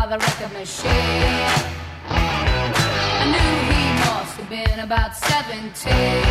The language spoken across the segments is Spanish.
the record machine. I knew he must have been about 17.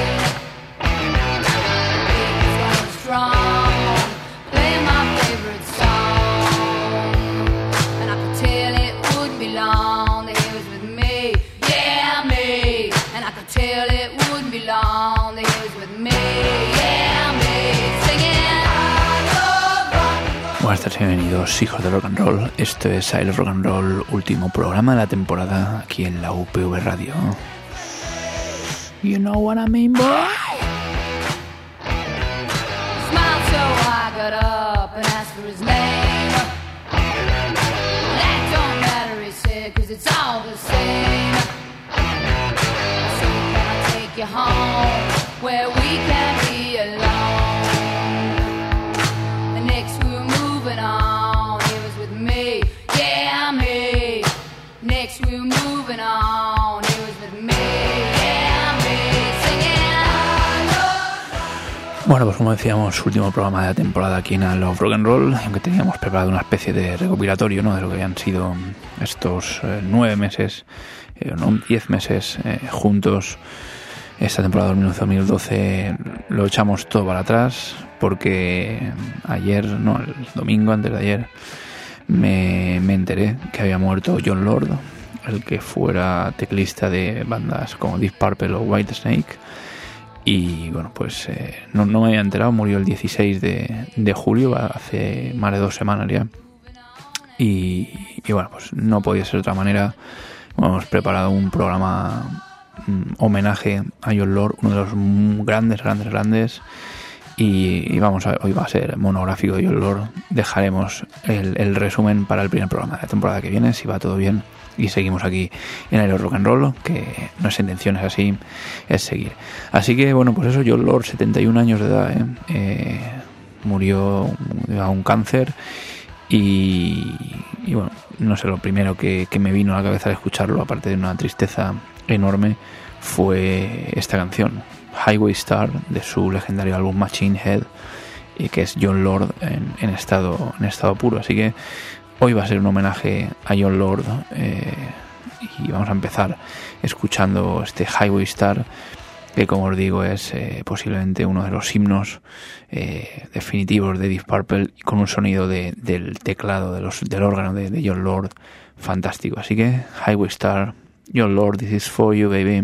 He was going strong, playing my favorite song, and I could tell it wouldn't be long that he was with me, yeah, me. And I could tell it wouldn't be long that he was with me, yeah, me. Singing I love rock and roll. Buenas tardes, bienvenidos, hijos de rock and roll. Esto es I Love Rock and Roll, último programa de la temporada aquí en la UPV Radio. You know what I mean, boy? Smiled so I got up and asked for his name. That don't matter, he said, 'cause it's all the same. So can I take you home where we can be alone? And next we were moving on, he was with me, yeah, me. Next we were moving on, he was with me, yeah, me. Singing I love. Bueno, pues como decíamos, último programa de la temporada aquí en I Love Rock and Roll, aunque teníamos preparado una especie de recopilatorio, ¿no?, de lo que habían sido estos 9 meses, no, 10 meses juntos. Esta temporada 2011-2012 lo echamos todo para atrás porque ayer, no, el domingo antes de ayer, me enteré que había muerto Jon Lord, el que fuera teclista de bandas como Deep Purple o Whitesnake. Y bueno, pues no me había enterado, murió el 16 de julio, hace más de 2 semanas ya. Y bueno, pues no podía ser de otra manera. Hemos preparado un programa homenaje a Jon Lord, uno de los grandes. Y vamos a ver, hoy va a ser monográfico de Jon Lord. Dejaremos el resumen para el primer programa de la temporada que viene, si va todo bien. Y seguimos aquí en Aero Rock and Roll, que no es intención, es así, es seguir. Así que bueno, pues eso, Jon Lord, 71 años de edad, murió a un cáncer. Y bueno, no sé, lo primero que me vino a la cabeza al escucharlo, aparte de una tristeza enorme, fue esta canción, Highway Star, de su legendario álbum Machine Head, que es Jon Lord en estado puro. Así que hoy va a ser un homenaje a Jon Lord, y vamos a empezar escuchando este Highway Star, que como os digo es posiblemente uno de los himnos definitivos de Deep Purple, con un sonido del teclado, del órgano de Jon Lord fantástico. Así que Highway Star, Jon Lord, this is for you, baby.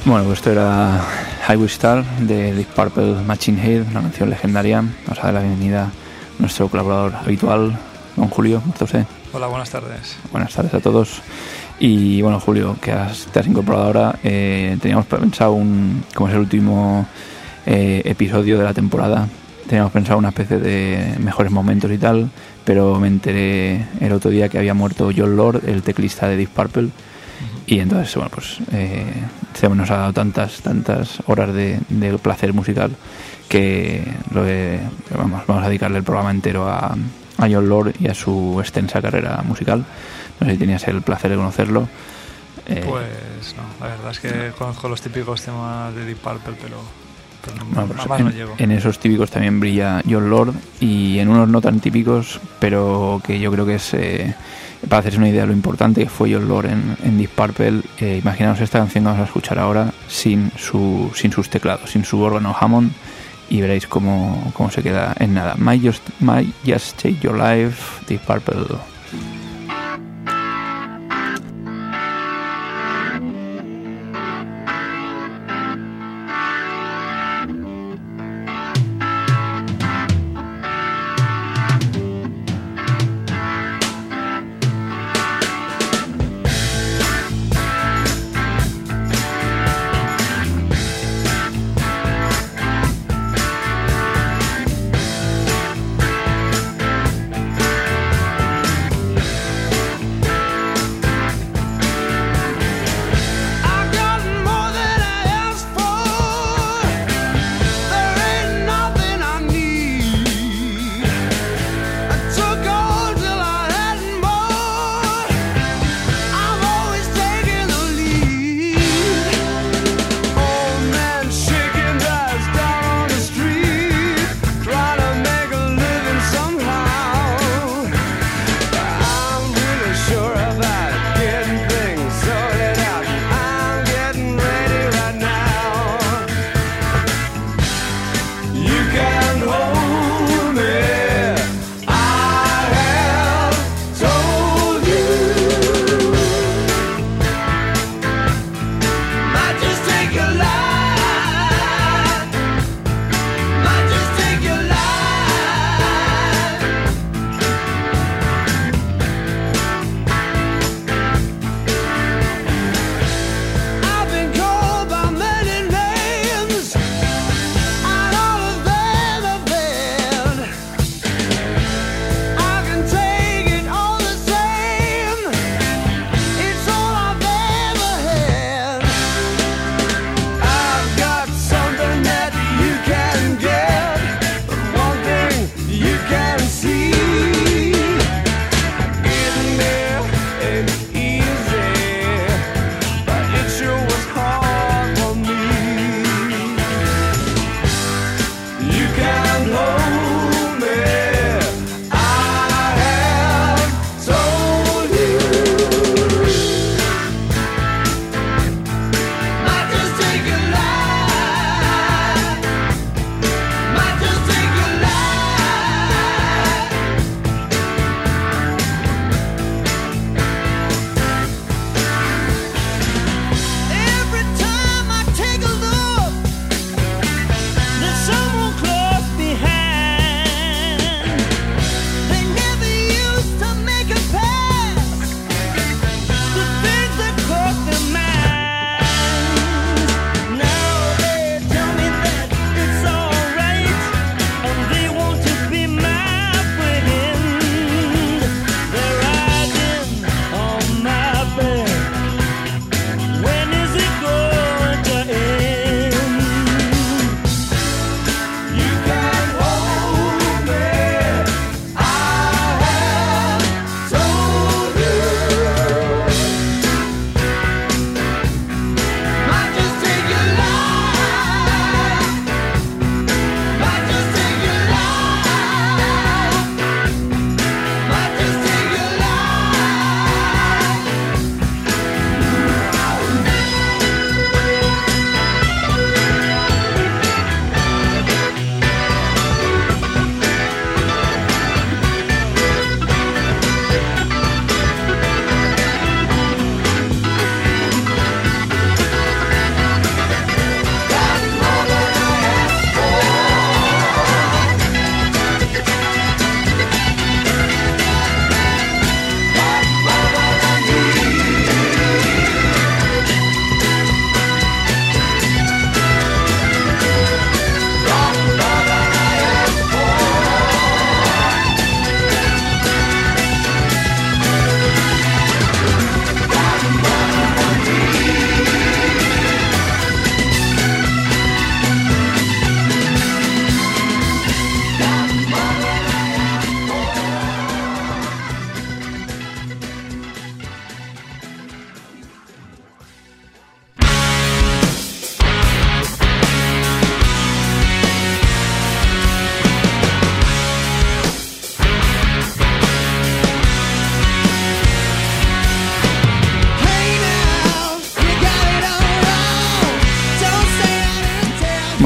Bueno, pues esto era Highway Star de Deep Purple Machine Head, una canción legendaria. Nos da la bienvenida a nuestro colaborador habitual, don Julio. ¿Cómo está usted? Hola, buenas tardes. Buenas tardes a todos. Y bueno, Julio, que te has incorporado ahora, teníamos pensado como es el último episodio de la temporada, teníamos pensado una especie de mejores momentos y tal, pero me enteré el otro día que había muerto Jon Lord, el teclista de Deep Purple. Y entonces, bueno, pues se nos ha dado tantas horas de placer musical que vamos a dedicarle el programa entero a Jon Lord y a su extensa carrera musical. No sé si tenías el placer de conocerlo. Pues no, la verdad es que conozco los típicos temas de Deep Purple, pero más no llego. En esos típicos también brilla Jon Lord, y en unos no tan típicos, pero que yo creo que es... para hacerse una idea de lo importante que fue Jon Lord en Deep Purple, imaginaos esta canción que vamos a escuchar ahora sin sus teclados, sin su órgano Hammond, y veréis cómo se queda en nada. Might Just Take Your Life, Deep Purple.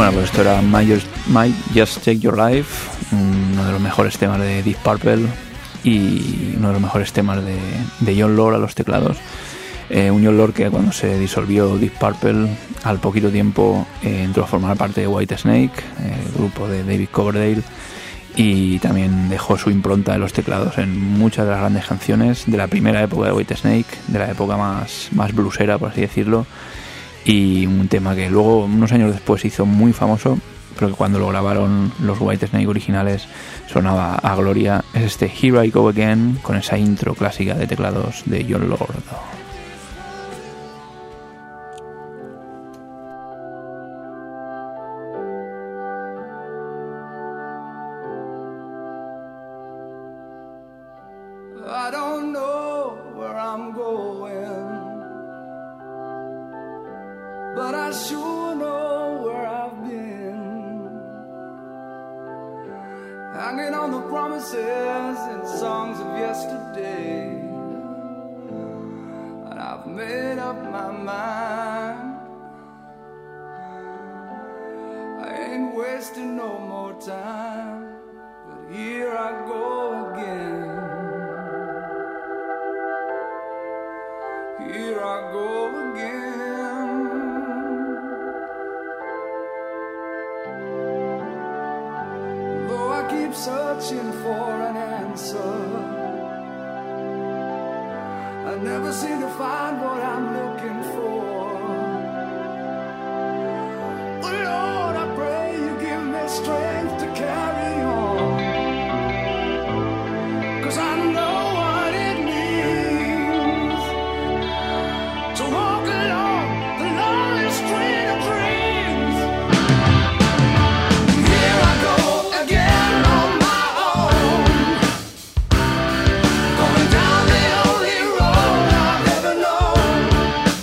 Bueno, pues esto era Might Just Take Your Life, uno de los mejores temas de Deep Purple y uno de los mejores temas de Jon Lord a los teclados. Un Jon Lord que cuando se disolvió Deep Purple, al poquito tiempo entró a formar parte de Whitesnake, el grupo de David Coverdale, y también dejó su impronta en los teclados en muchas de las grandes canciones de la primera época de Whitesnake, de la época más bluesera, por así decirlo, y un tema que luego, unos años después, se hizo muy famoso, pero que cuando lo grabaron los Whitesnake originales sonaba a gloria. Es este Here I Go Again, con esa intro clásica de teclados de Jon Lord. I don't know where I'm going, but I sure know where I've been. Hanging on the promises and songs of yesterday, and I've made up my mind. I ain't wasting no more time, but here I go again. Here I go again. Though I keep searching for an answer, I never seem to find what I'm looking for. Oh Lord, I pray you give me strength to carry on, 'cause I know what it means to walk along the lonely street of dreams. Here I go again on my own, going down the only road I've ever known.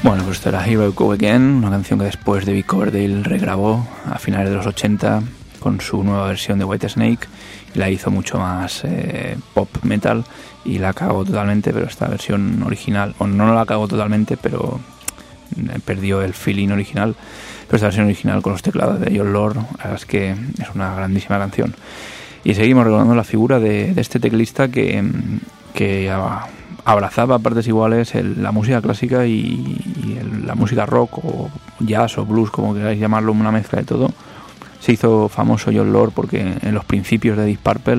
Bueno, pues esto era Here I Go Again, una canción que después David Coverdale regrabó a finales de los 80 con su nueva versión de Whitesnake y la hizo mucho más pop metal y la cagó totalmente, pero esta versión original, o no la cagó totalmente, pero perdió el feeling original. Pero esta versión original con los teclados de Jon Lord, la verdad es que es una grandísima canción. Y seguimos recordando la figura de este teclista que abrazaba a partes iguales la música clásica y la música rock o jazz o blues, como queráis llamarlo, una mezcla de todo. Se hizo famoso Jon Lord porque en los principios de Deep Purple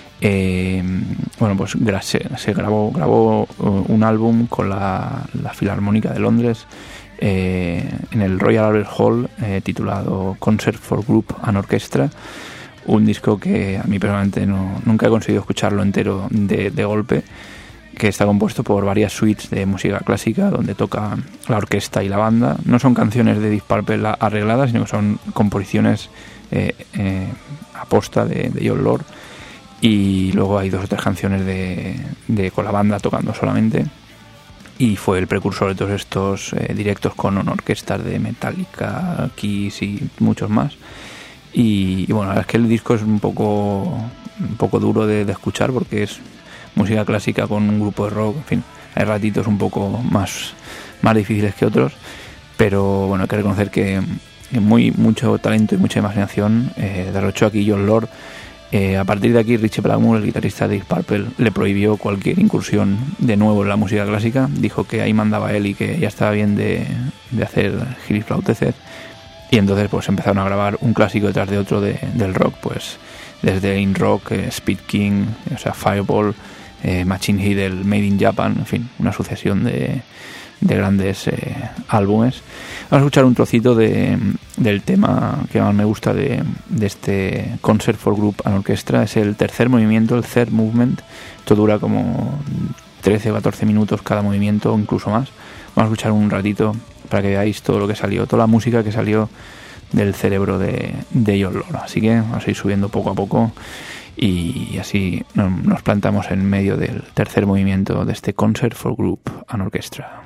pues se grabó un álbum con la Filarmónica de Londres en el Royal Albert Hall titulado Concert for Group and Orchestra, un disco que a mí personalmente nunca he conseguido escucharlo entero de golpe, que está compuesto por varias suites de música clásica donde toca la orquesta y la banda. No son canciones de Deep Purple arregladas, sino que son composiciones aposta de Jon Lord, y luego hay 2 o 3 canciones con la banda tocando solamente, y fue el precursor de todos estos directos con orquestas de Metallica, Kiss y muchos más. Y bueno, la verdad es que el disco es un poco duro de escuchar porque es música clásica con un grupo de rock, en fin, hay ratitos un poco más difíciles que otros, pero bueno, hay que reconocer que mucho talento y mucha imaginación derrochó aquí Jon Lord. A partir de aquí Ritchie Blackmore, el guitarrista de Deep Purple, le prohibió cualquier incursión de nuevo en la música clásica, dijo que ahí mandaba él y que ya estaba bien de hacer giliflauteces, y entonces pues empezaron a grabar un clásico detrás de otro del rock, pues desde In Rock, Speed King, o sea, Fireball, Machine Head, el Made in Japan, en fin, una sucesión de grandes álbumes. Vamos a escuchar un trocito del tema que más me gusta de este Concert for Group and Orchestra. Es el tercer movimiento, el third movement. Esto dura como 13 o 14 minutos cada movimiento, o incluso más. Vamos a escuchar un ratito para que veáis todo lo que salió, toda la música que salió del cerebro de Jon Lord. Así que vamos a ir subiendo poco a poco y así nos plantamos en medio del tercer movimiento de este Concert for Group and Orchestra.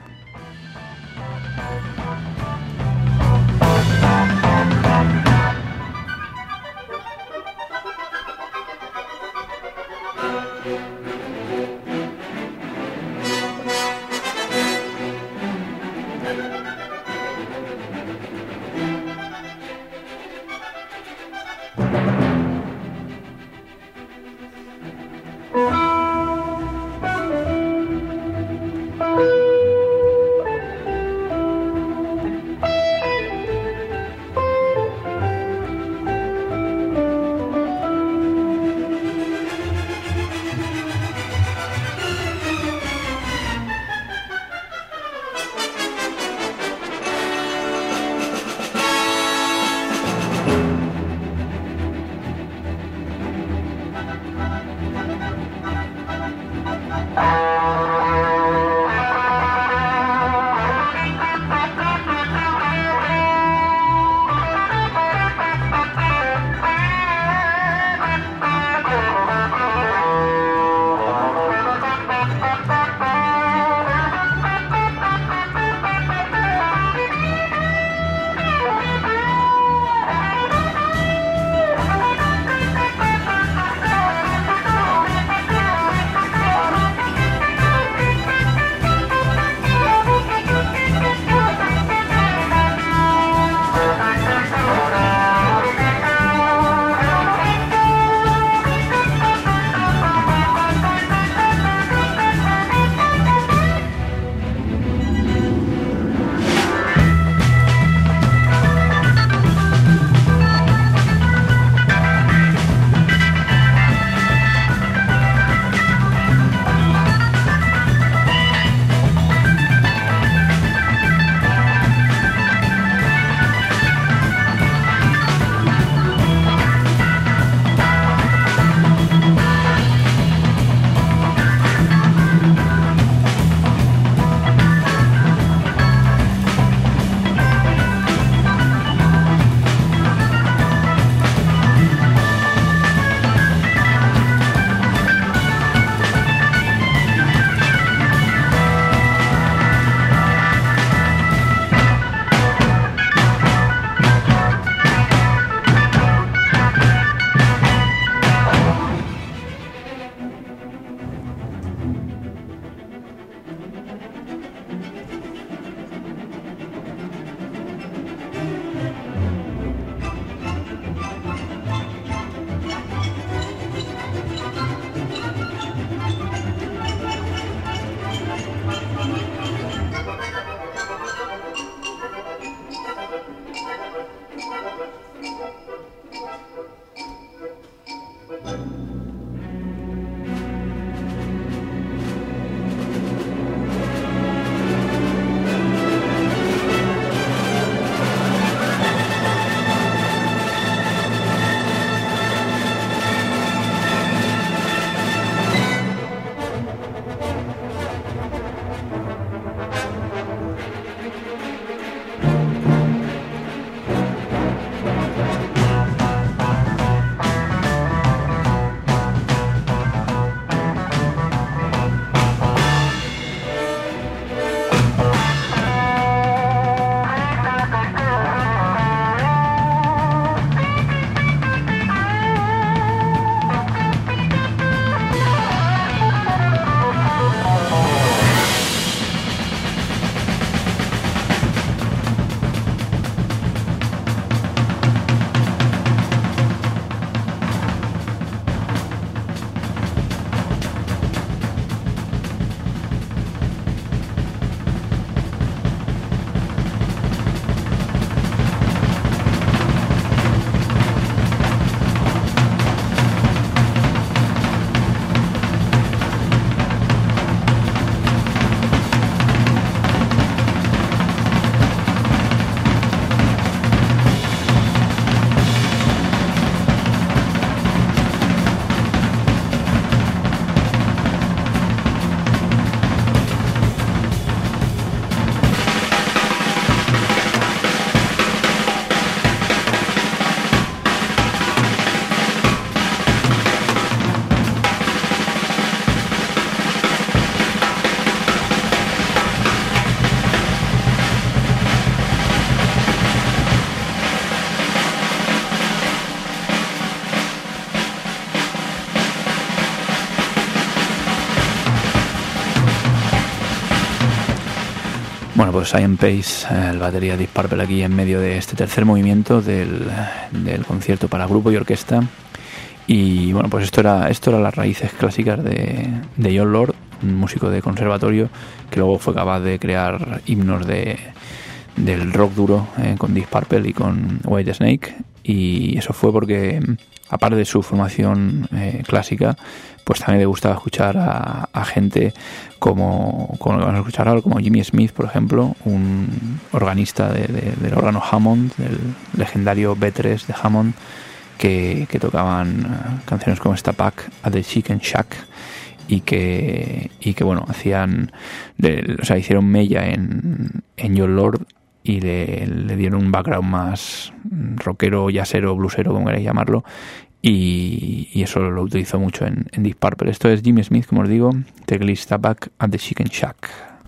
Bueno, pues Ian Pace, el batería de Deep Purple, aquí en medio de este tercer movimiento del concierto para grupo y orquesta. Y bueno, pues esto era las raíces clásicas de Jon Lord, un músico de conservatorio que luego fue capaz de crear himnos del rock duro con Deep Purple y con Whitesnake. Y eso fue porque, aparte de su formación clásica, pues también le gustaba escuchar a gente como lo que vamos a escuchar ahora, como Jimmy Smith, por ejemplo, un organista del órgano Hammond, del legendario B3 de Hammond, que tocaban canciones como esta Back at the Chicken Shack y que bueno, hicieron mella en Jon Lord y le dieron un background más rockero, jazzero, bluesero, como queráis llamarlo, y eso lo utilizó mucho en Deep Purple. Esto es Jimmy Smith, como os digo, teclista Back at the Chicken Shack.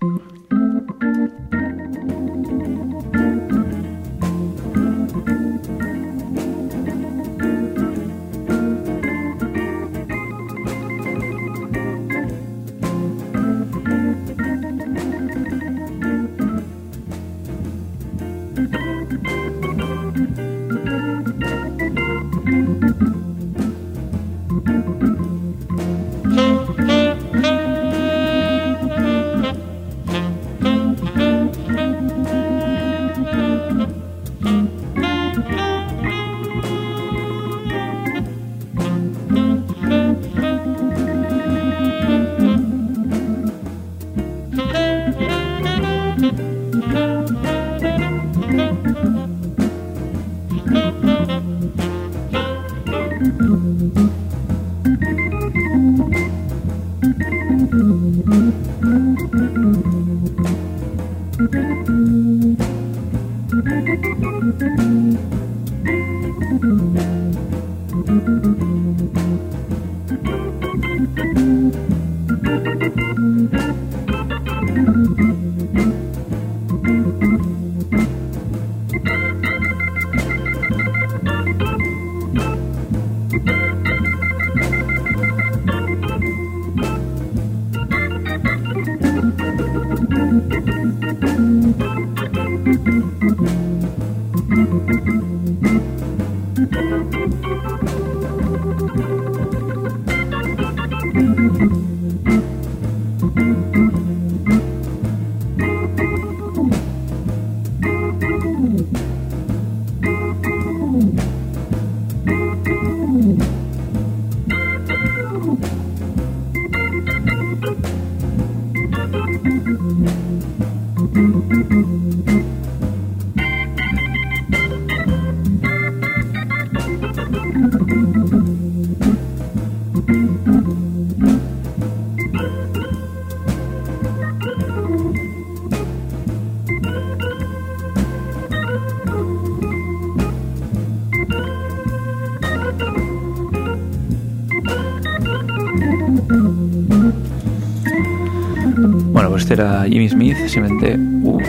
Bueno, pues este era Jimmy Smith, simplemente...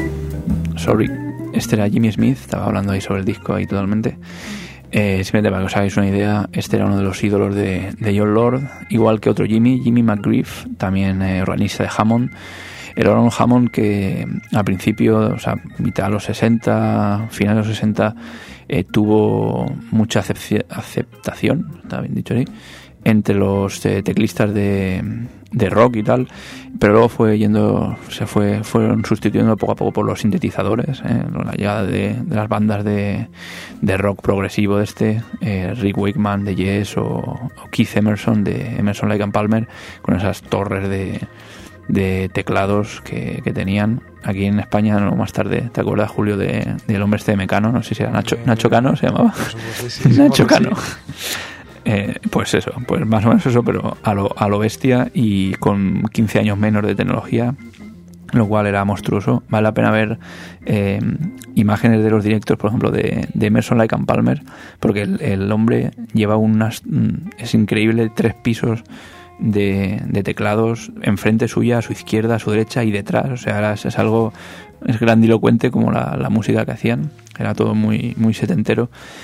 Este era Jimmy Smith, estaba hablando ahí sobre el disco ahí totalmente. Simplemente para que os hagáis una idea, este era uno de los ídolos de Jon Lord, igual que otro Jimmy McGriff, también organista de Hammond. El órgano Hammond que al principio, o sea, mitad de los 60, finales de los 60, tuvo mucha aceptación, está bien dicho ahí, entre los teclistas de rock y tal, pero luego fueron sustituyendo poco a poco por los sintetizadores, la llegada de las bandas de rock progresivo Rick Wakeman de Yes o Keith Emerson de Emerson, Lake and Palmer, con esas torres de teclados que tenían. Aquí en España, no, más tarde, ¿te acuerdas, Julio, del hombre de Mecano? No sé si era Nacho Cano, se llamaba. Nacho Cano. Pues eso, pues más o menos eso, pero a lo bestia y con 15 años menos de tecnología, lo cual era monstruoso. Vale la pena ver imágenes de los directos, por ejemplo, de Emerson, Lake and Palmer, porque el hombre lleva es increíble, 3 pisos de teclados enfrente suya, a su izquierda, a su derecha y detrás. O sea, es algo, es grandilocuente como la música que hacían, era todo muy, muy setentero.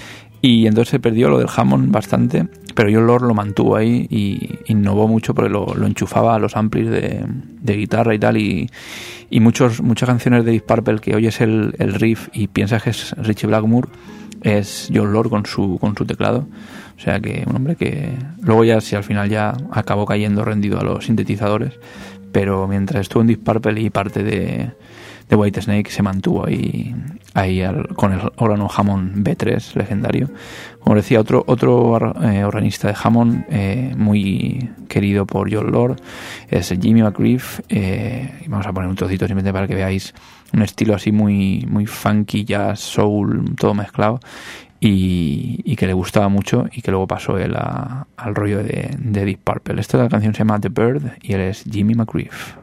Y entonces se perdió lo del Hammond bastante, pero Jon Lord lo mantuvo ahí y innovó mucho porque lo enchufaba a los amplis de guitarra y tal, y muchas canciones de Deep Purple que oyes el riff y piensas que es Ritchie Blackmore, es Jon Lord con su teclado. O sea que un hombre que luego ya, si al final ya acabó cayendo rendido a los sintetizadores, pero mientras estuvo en Deep Purple y parte de Whitesnake se mantuvo ahí con el órgano Hammond B3 legendario. Como decía, otro organista de Hammond muy querido por Jon Lord es Jimmy McGriff. Vamos a poner un trocito simplemente para que veáis un estilo así muy, muy funky, jazz, soul, todo mezclado, y que le gustaba mucho, y que luego pasó él al rollo de Deep Purple. Esta canción se llama The Bird y él es Jimmy McGriff.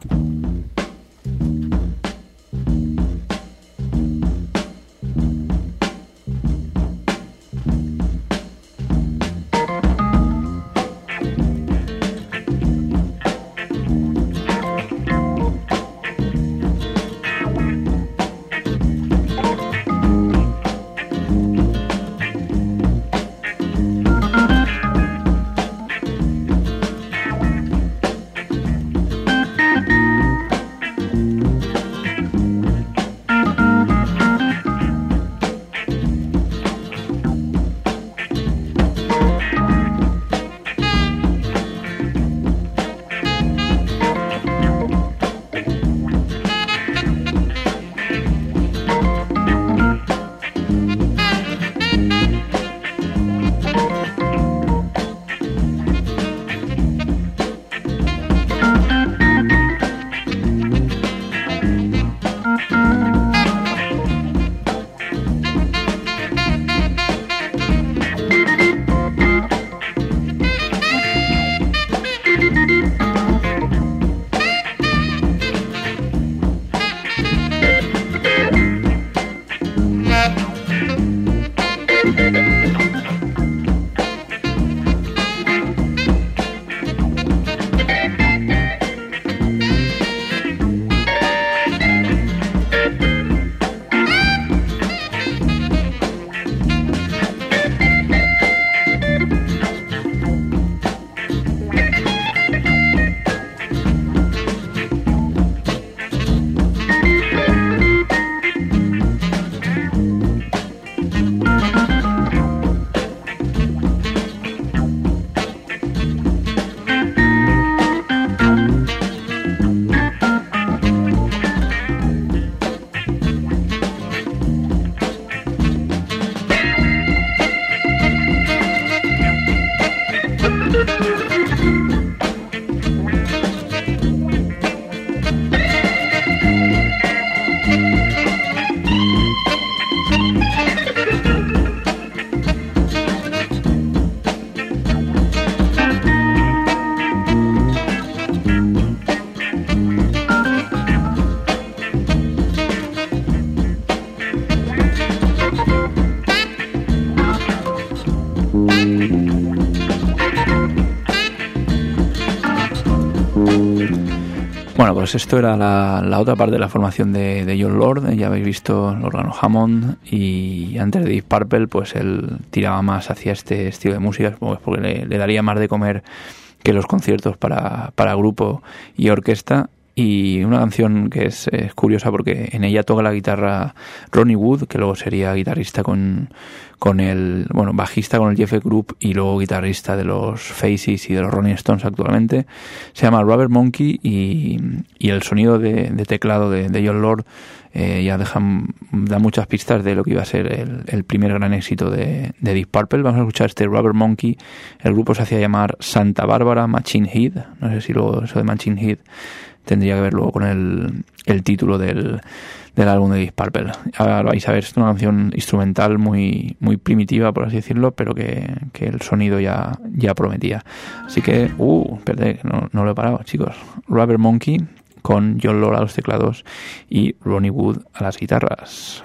Bueno, pues esto era la otra parte de la formación de Jon Lord. Ya habéis visto el órgano Hammond, y antes de Deep Purple pues él tiraba más hacia este estilo de música, pues porque le daría más de comer que los conciertos para grupo y orquesta. Y una canción que es curiosa porque en ella toca la guitarra Ronnie Wood, que luego sería guitarrista con el, bueno, bajista con el Jeff Group y luego guitarrista de los Faces y de los Rolling Stones actualmente. Se llama Rubber Monkey, y el sonido de teclado de Jon Lord ya da muchas pistas de lo que iba a ser el primer gran éxito de Deep Purple. Vamos a escuchar este Rubber Monkey. El grupo se hacía llamar Santa Barbara Machine Head. No sé si luego eso de Machine Head tendría que ver luego con el título del álbum de Deep Purple. Ahora vais a ver, es una canción instrumental muy, muy primitiva, por así decirlo, pero que el sonido ya prometía. Así que, perdón, no lo he parado, chicos. Rubber Monkey con Jon Lord a los teclados y Ronnie Wood a las guitarras.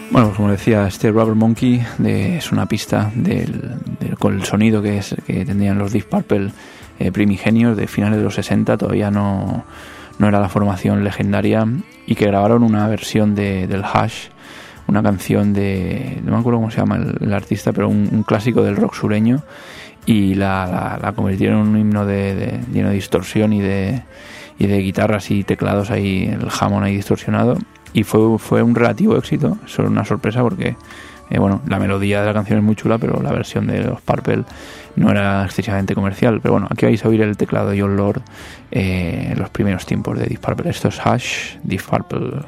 Bueno, pues como decía, este Rubber Monkey es una pista con el sonido que tendrían los Deep Purple primigenios de finales de los 60, todavía no era la formación legendaria, y que grabaron una versión del Hush, una canción no me acuerdo cómo se llama el artista, pero un clásico del rock sureño, y la convirtieron en un himno lleno de distorsión y de guitarras y teclados ahí, el Hammond ahí distorsionado, y fue un relativo éxito. Eso era una sorpresa porque bueno, la melodía de la canción es muy chula, pero la versión de los Purple no era excesivamente comercial. Pero bueno, aquí vais a oír el teclado de John Lord en los primeros tiempos de Deep Purple. Esto es Hush, Deep Purple.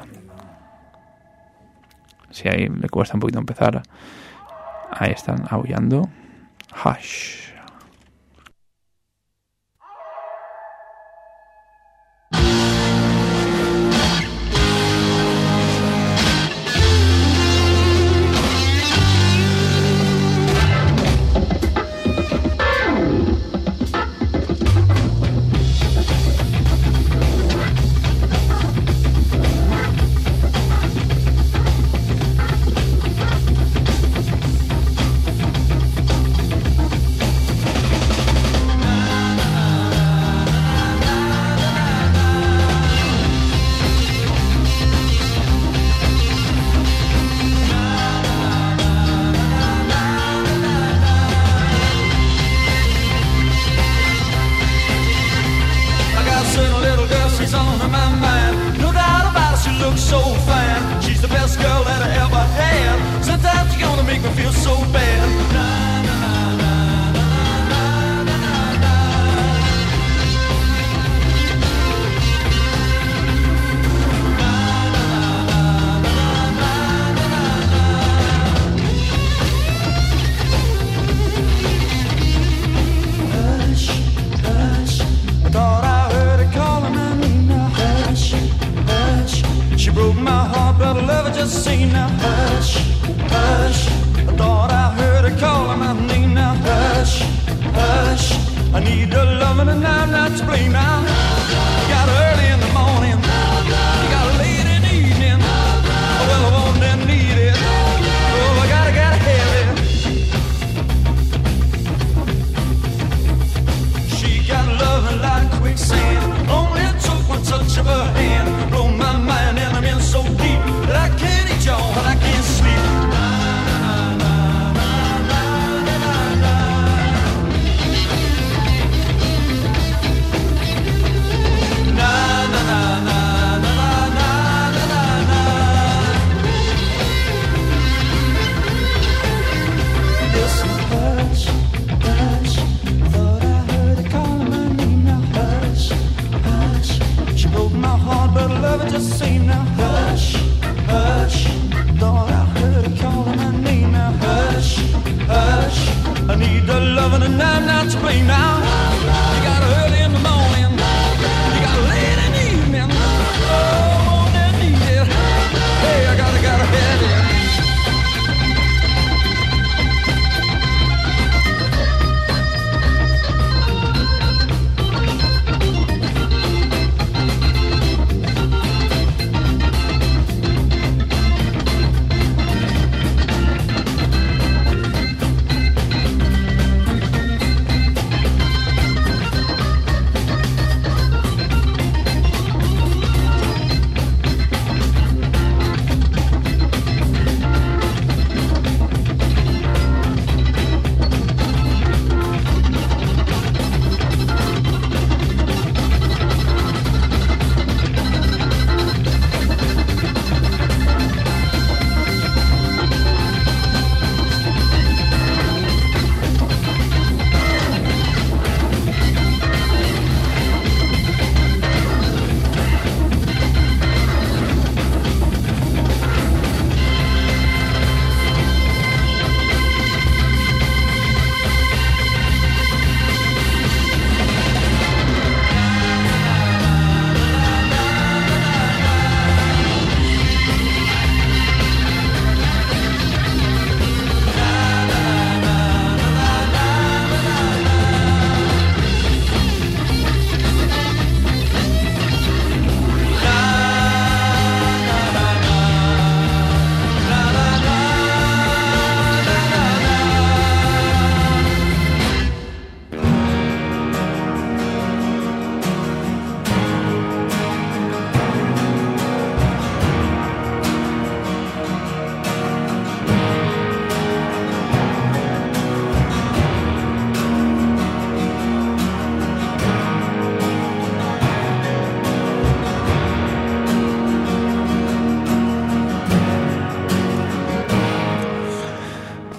Si ahí le cuesta un poquito empezar, ahí están aullando. Hush.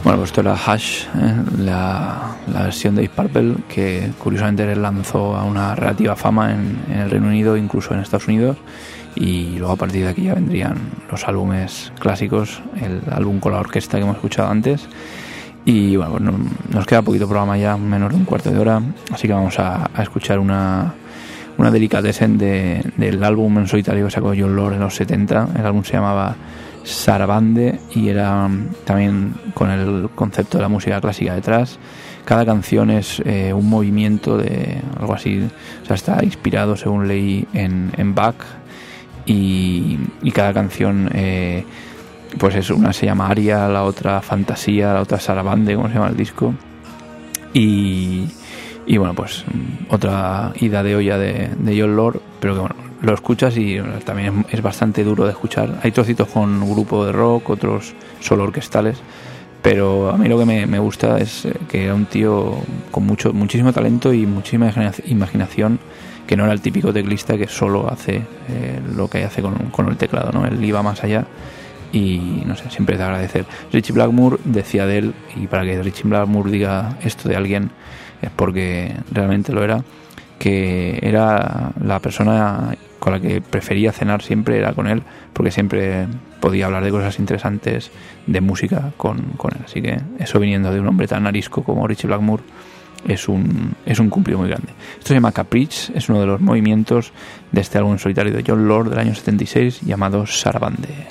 Bueno, pues esto era Hush, la versión de Deep Purple, que curiosamente lanzó a una relativa fama en el Reino Unido, incluso en Estados Unidos, y luego a partir de aquí ya vendrían los álbumes clásicos, el álbum con la orquesta que hemos escuchado antes. Y bueno, pues nos queda poquito programa ya, menos de un cuarto de hora, así que vamos a escuchar una delicatessen del álbum en solitario que sacó Jon Lord en los 70. El álbum se llamaba Sarabande y era también con el concepto de la música clásica detrás. Cada canción es un movimiento de algo así, o sea, está inspirado, según leí, en Bach, y cada canción pues es una se llama Aria, la otra Fantasía, la otra Sarabande, como se llama el disco, y bueno, pues otra ida de olla de Jon Lord, pero que bueno, lo escuchas y también es bastante duro de escuchar. Hay trocitos con grupo de rock, otros solo orquestales, pero a mí lo que me gusta es que era un tío con muchísimo talento y muchísima imaginación, que no era el típico teclista que solo hace lo que hace con el teclado, ¿no? Él iba más allá y no sé, siempre es de agradecer. Ritchie Blackmore decía de él, y para que Ritchie Blackmore diga esto de alguien es porque realmente lo era, que era la persona con la que prefería cenar siempre, era con él, porque siempre podía hablar de cosas interesantes de música con él. Así que eso, viniendo de un hombre tan arisco como Ritchie Blackmore, es un cumplido muy grande. Esto se llama Caprice, es uno de los movimientos de este álbum solitario de Jon Lord del año 76 llamado Sarabande.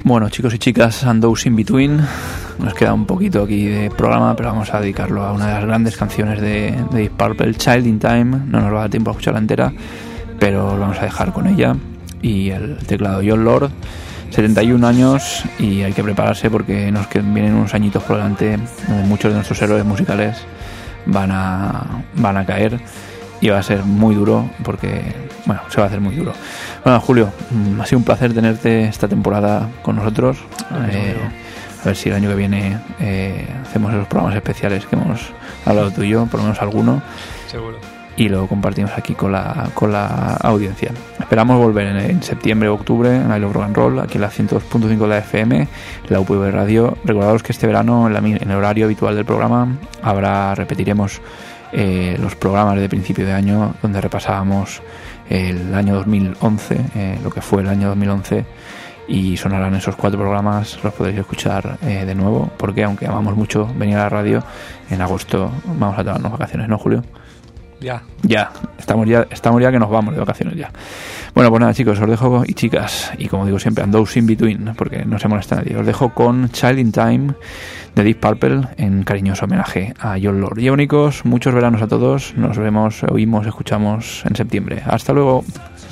Bueno, chicos y chicas, and those in between, nos queda un poquito aquí de programa, pero vamos a dedicarlo a una de las grandes canciones de Deep Purple, Child in Time. No nos va a dar tiempo a escucharla entera, pero lo vamos a dejar con ella. Y el teclado Jon Lord, 71 años, y hay que prepararse porque nos vienen unos añitos por delante donde muchos de nuestros héroes musicales van a caer, y va a ser muy duro porque, bueno, se va a hacer muy duro. Bueno, Julio, ha sido un placer tenerte esta temporada con nosotros. A ver si el año que viene hacemos esos programas especiales que hemos hablado tú y yo, por lo menos alguno. Seguro. Y lo compartimos aquí con la audiencia. Esperamos volver en septiembre o octubre en I Love Rock and Roll, aquí en la 102.5 de la FM, la UPV Radio. Recordaros que este verano, en el horario habitual del programa, repetiremos los programas de principio de año, donde repasábamos el año 2011, lo que fue el año 2011, y sonarán esos 4 programas, los podréis escuchar de nuevo, porque aunque amamos mucho venir a la radio, en agosto vamos a tomarnos vacaciones, ¿no, Julio? Ya, estamos ya que nos vamos de vacaciones ya. Bueno, pues nada, chicos, os dejo, y chicas, y como digo siempre, and those in between, porque no se molesta nadie, os dejo con Child in Time de Deep Purple, en cariñoso homenaje a Jon Lord. Y únicos, muchos veranos a todos, nos vemos, oímos, escuchamos en septiembre. Hasta luego.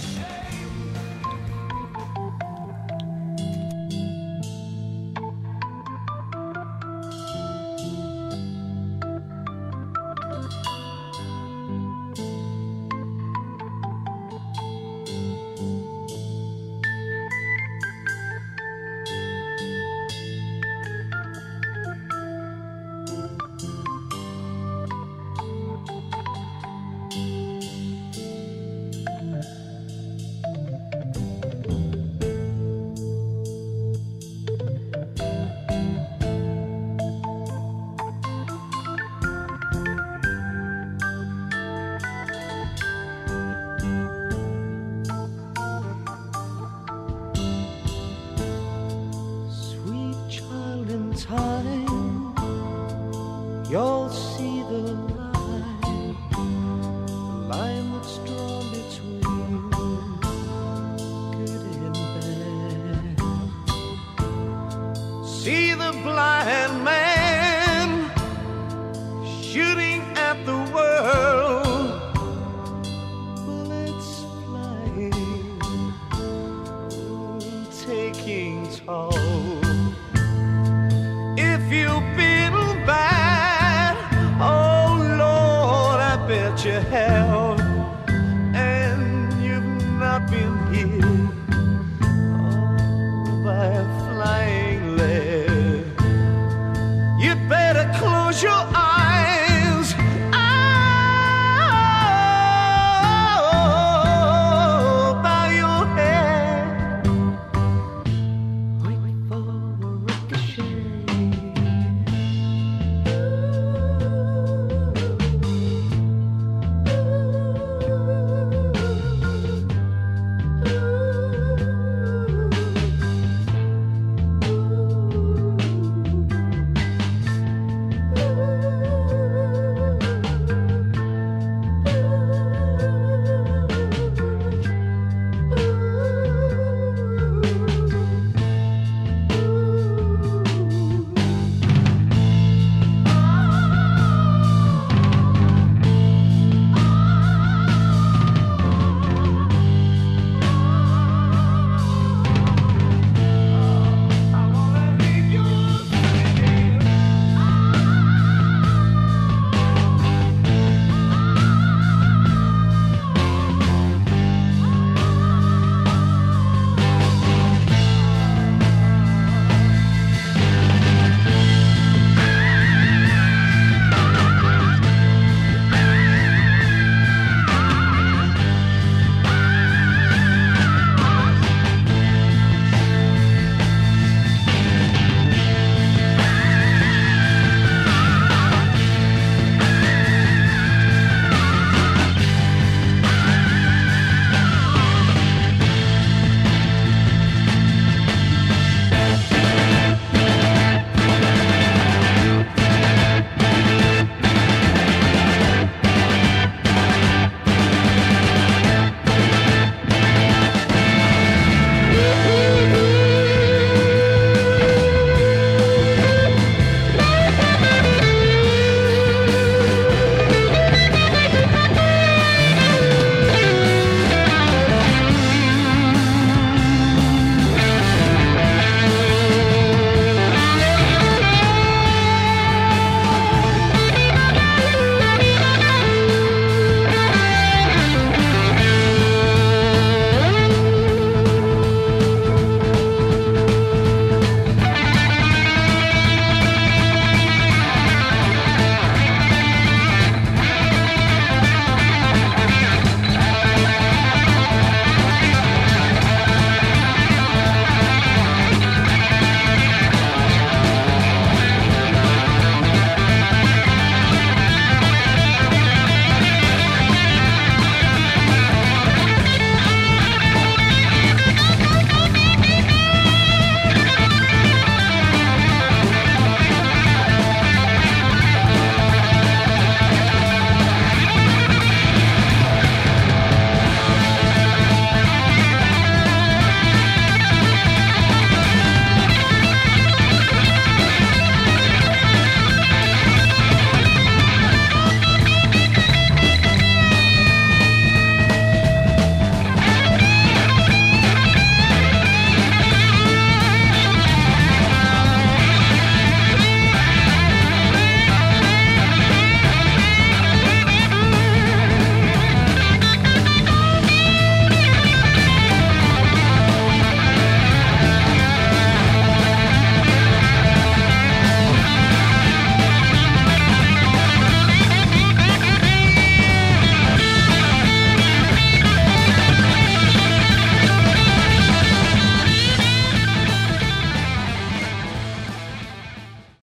You'll see the line that's drawn between good and bad. See the blind man shooting at the world, bullets flying, taking toll. If you've been bad, oh Lord, I bet you have, and you've not been hit by a flying lead. You'd better close your eyes.